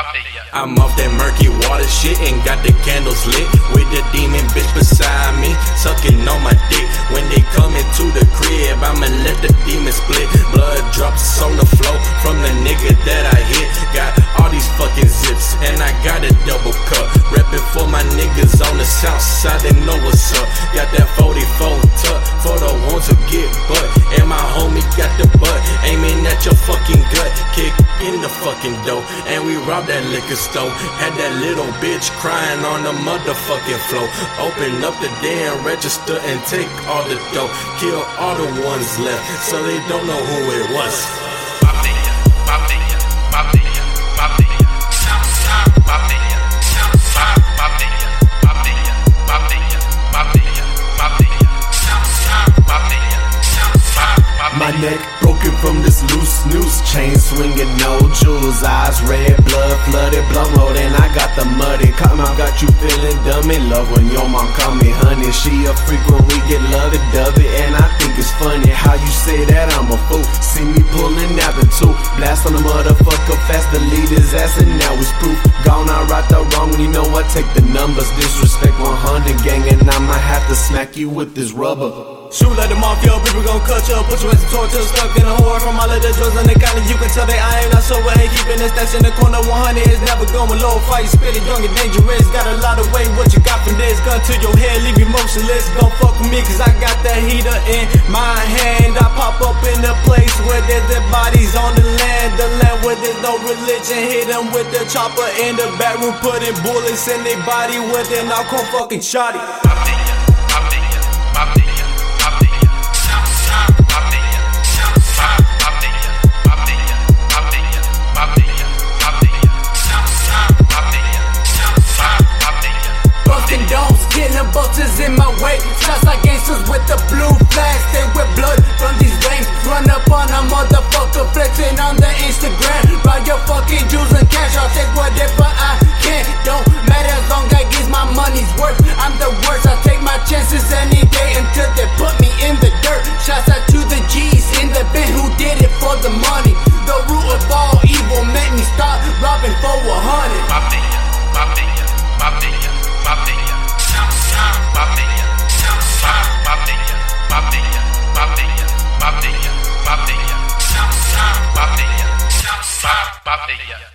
I'm off that murky water shit and got the candles lit with the demon bitch beside me, sucking on my dick. When they come into the crib, I'ma let the demon split. Blood drops on the floor from the nigga that I hit. Got all these fucking zips and I got a double cup. Reppin' for my niggas on the south side, they know what's up. Got that 44 tuck for the ones who get butt. And my homie got the butt aiming at your fucking gut. Kick in the fucking dough and we robbed that liquor store. Had that little bitch crying on the motherfucking floor. Open up the damn register and take all the dough. Kill all the ones left so they don't know who it was. My neck broken from this loose noose, chain swinging, no jewels, eyes red, blood flooded, blunt road, and I got the muddy. Come out, got you feeling dumb in love when your mom call me honey. She a freak when we get lovey-dovey, and I think it's funny how you say that I'm a fool. See me pulling out the two, blast on the motherfucker fast, delete his ass, and now it's proof. Gone, I right the wrong, you know I take the numbers. Disrespect 100 gang, and I might have to smack you with this rubber. Shoot like the mafia, people gon' cut you up, put you in some torture, stuck in a horror from all of the drugs on the county. You can tell they I ain't not sober, ain't keeping this stash in the corner. 100 is never going low, fight, spit it, young and dangerous. Got a lot of weight, what you got from this? Gun to your head, leave you motionless. Don't fuck with me, cause I got that heater in my hand. I pop up in a place where there's dead bodies on the land where there's no religion. Hit them with the chopper in the back room, putting bullets in their body with an alcohol fucking shotty. Vultures in my way, shots like gangsters with the blue flags. They with blood from these veins. Run up on a motherfucker, flexing on the Instagram. Buy your fucking jewels and cash, I'll take whatever I can. Don't matter as long as I get my money's worth. I'm the worst, I take my chances any day until they put me in the dirt. Shots out to the G's in the bin who did it for the money. The root of all evil made me start robbing for 100. Bye.